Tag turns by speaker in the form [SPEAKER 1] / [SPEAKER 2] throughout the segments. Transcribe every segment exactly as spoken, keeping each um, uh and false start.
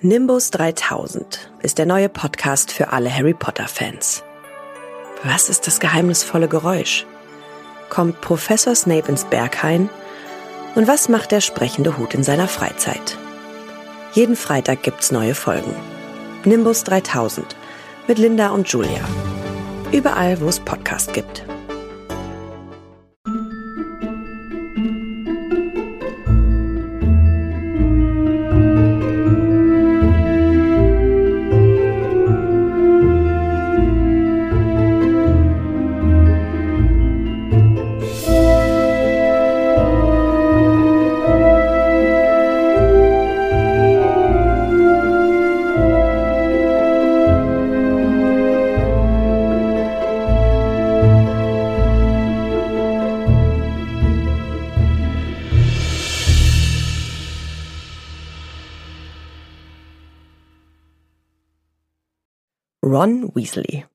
[SPEAKER 1] Nimbus dreitausend ist der neue Podcast für alle Harry Potter-Fans. Was ist das geheimnisvolle Geräusch? Kommt Professor Snape ins Berghain? Und was macht der sprechende Hut in seiner Freizeit? Jeden Freitag gibt's neue Folgen. Nimbus dreitausend mit Linda und Julia. Überall, wo es Podcast gibt. Ron Weasley.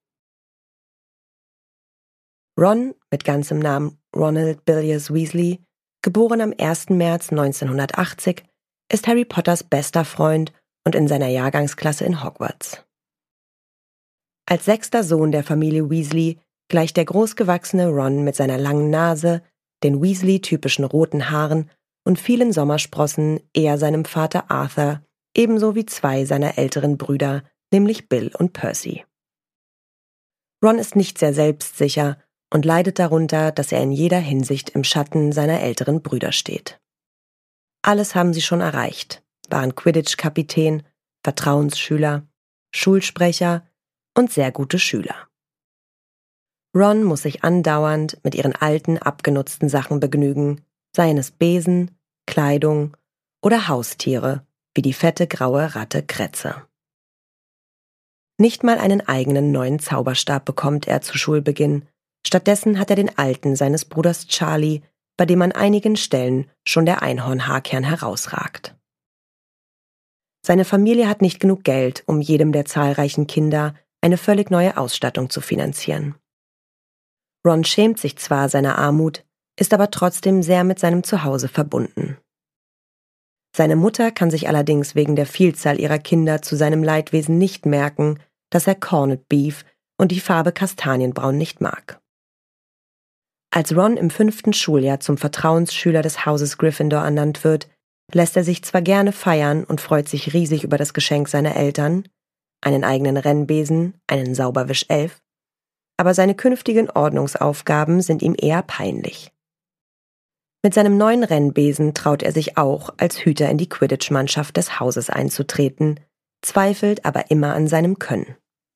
[SPEAKER 1] Ron, mit ganzem Namen Ronald Bilious Weasley, geboren am ersten März neunzehnhundertachtzig, ist Harry Potters bester Freund und in seiner Jahrgangsklasse in Hogwarts. Als sechster Sohn der Familie Weasley gleicht der großgewachsene Ron mit seiner langen Nase, den Weasley-typischen roten Haaren und vielen Sommersprossen eher seinem Vater Arthur, ebenso wie zwei seiner älteren Brüder, nämlich Bill und Percy. Ron ist nicht sehr selbstsicher und leidet darunter, dass er in jeder Hinsicht im Schatten seiner älteren Brüder steht. Alles haben sie schon erreicht, waren Quidditch-Kapitän, Vertrauensschüler, Schulsprecher und sehr gute Schüler. Ron muss sich andauernd mit ihren alten, abgenutzten Sachen begnügen, seien es Besen, Kleidung oder Haustiere, wie die fette graue Ratte Kretze. Nicht mal einen eigenen neuen Zauberstab bekommt er zu Schulbeginn. Stattdessen hat er den alten seines Bruders Charlie, bei dem an einigen Stellen schon der Einhornhaarkern herausragt. Seine Familie hat nicht genug Geld, um jedem der zahlreichen Kinder eine völlig neue Ausstattung zu finanzieren. Ron schämt sich zwar seiner Armut, ist aber trotzdem sehr mit seinem Zuhause verbunden. Seine Mutter kann sich allerdings wegen der Vielzahl ihrer Kinder zu seinem Leidwesen nicht merken, dass er Corned Beef und die Farbe Kastanienbraun nicht mag. Als Ron im fünften Schuljahr zum Vertrauensschüler des Hauses Gryffindor ernannt wird, lässt er sich zwar gerne feiern und freut sich riesig über das Geschenk seiner Eltern, einen eigenen Rennbesen, einen Sauberwischelf, aber seine künftigen Ordnungsaufgaben sind ihm eher peinlich. Mit seinem neuen Rennbesen traut er sich auch, als Hüter in die Quidditch-Mannschaft des Hauses einzutreten, zweifelt aber immer an seinem Können.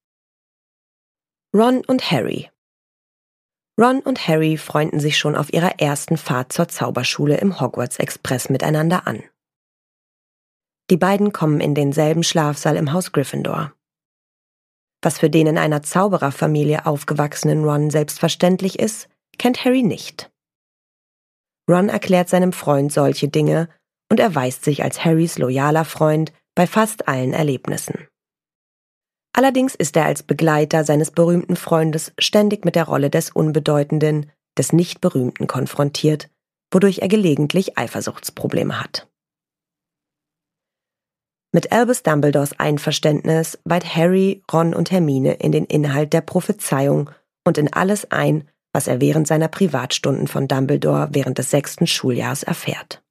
[SPEAKER 1] Ron und Harry. Ron und Harry freunden sich schon auf ihrer ersten Fahrt zur Zauberschule im Hogwarts Express miteinander an. Die beiden kommen in denselben Schlafsaal im Haus Gryffindor. Was für den in einer Zaubererfamilie aufgewachsenen Ron selbstverständlich ist, kennt Harry nicht. Ron erklärt seinem Freund solche Dinge und erweist sich als Harrys loyaler Freund bei fast allen Erlebnissen. Allerdings ist er als Begleiter seines berühmten Freundes ständig mit der Rolle des Unbedeutenden, des Nicht-Berühmten konfrontiert, wodurch er gelegentlich Eifersuchtsprobleme hat. Mit Albus Dumbledores Einverständnis weiht Harry, Ron und Hermine in den Inhalt der Prophezeiung und in alles ein, was er während seiner Privatstunden von Dumbledore während des sechsten Schuljahres erfährt.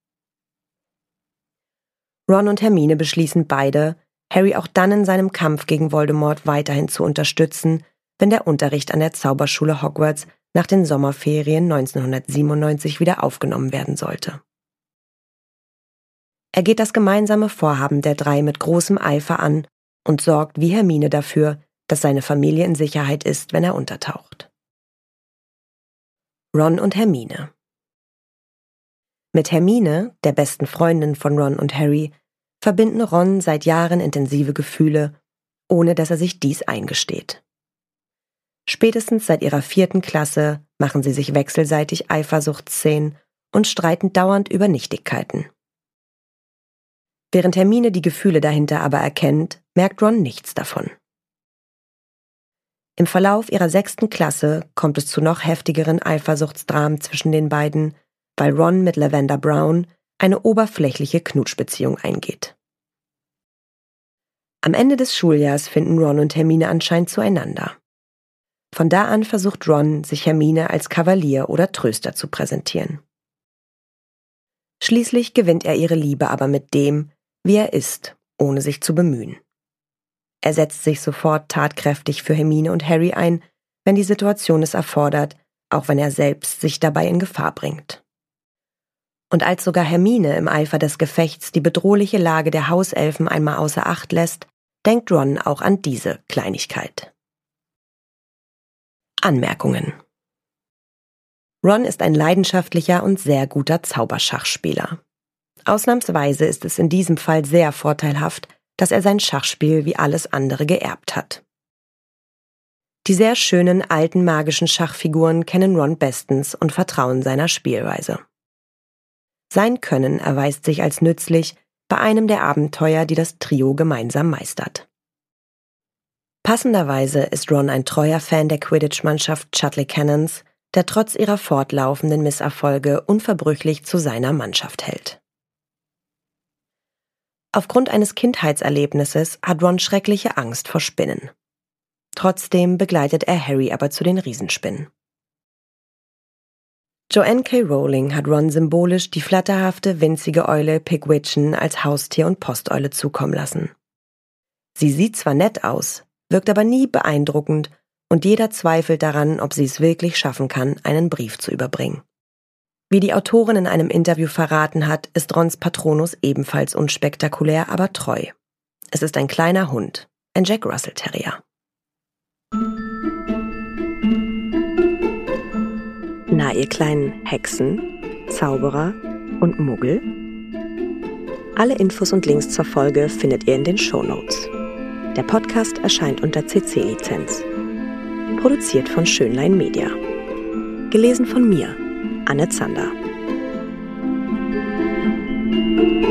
[SPEAKER 1] Ron und Hermine beschließen beide, Harry auch dann in seinem Kampf gegen Voldemort weiterhin zu unterstützen, wenn der Unterricht an der Zauberschule Hogwarts nach den Sommerferien neunzehnhundertsiebenundneunzig wieder aufgenommen werden sollte. Er geht das gemeinsame Vorhaben der drei mit großem Eifer an und sorgt wie Hermine dafür, dass seine Familie in Sicherheit ist, wenn er untertaucht. Ron und Hermine. Mit Hermine, der besten Freundin von Ron und Harry, verbinden Ron seit Jahren intensive Gefühle, ohne dass er sich dies eingesteht. Spätestens seit ihrer vierten Klasse machen sie sich wechselseitig Eifersuchtsszenen und streiten dauernd über Nichtigkeiten. Während Hermine die Gefühle dahinter aber erkennt, merkt Ron nichts davon. Im Verlauf ihrer sechsten Klasse kommt es zu noch heftigeren Eifersuchtsdramen zwischen den beiden, weil Ron mit Lavender Brown eine oberflächliche Knutschbeziehung eingeht. Am Ende des Schuljahrs finden Ron und Hermine anscheinend zueinander. Von da an versucht Ron, sich Hermine als Kavalier oder Tröster zu präsentieren. Schließlich gewinnt er ihre Liebe aber mit dem, wie er ist, ohne sich zu bemühen. Er setzt sich sofort tatkräftig für Hermine und Harry ein, wenn die Situation es erfordert, auch wenn er selbst sich dabei in Gefahr bringt. Und als sogar Hermine im Eifer des Gefechts die bedrohliche Lage der Hauselfen einmal außer Acht lässt, denkt Ron auch an diese Kleinigkeit. Anmerkungen: Ron ist ein leidenschaftlicher und sehr guter Zauberschachspieler. Ausnahmsweise ist es in diesem Fall sehr vorteilhaft, dass er sein Schachspiel wie alles andere geerbt hat. Die sehr schönen alten magischen Schachfiguren kennen Ron bestens und vertrauen seiner Spielweise. Sein Können erweist sich als nützlich bei einem der Abenteuer, die das Trio gemeinsam meistert. Passenderweise ist Ron ein treuer Fan der Quidditch-Mannschaft Chudley Cannons, der trotz ihrer fortlaufenden Misserfolge unverbrüchlich zu seiner Mannschaft hält. Aufgrund eines Kindheitserlebnisses hat Ron schreckliche Angst vor Spinnen. Trotzdem begleitet er Harry aber zu den Riesenspinnen. Joanne K. Rowling hat Ron symbolisch die flatterhafte, winzige Eule Pigwidgeon als Haustier und Posteule zukommen lassen. Sie sieht zwar nett aus, wirkt aber nie beeindruckend und jeder zweifelt daran, ob sie es wirklich schaffen kann, einen Brief zu überbringen. Wie die Autorin in einem Interview verraten hat, ist Rons Patronus ebenfalls unspektakulär, aber treu. Es ist ein kleiner Hund, ein Jack Russell Terrier. Na, ihr kleinen Hexen, Zauberer und Muggel? Alle Infos und Links zur Folge findet ihr in den Shownotes. Der Podcast erscheint unter C C-Lizenz. Produziert von Schönlein Media. Gelesen von mir, Anne Zander.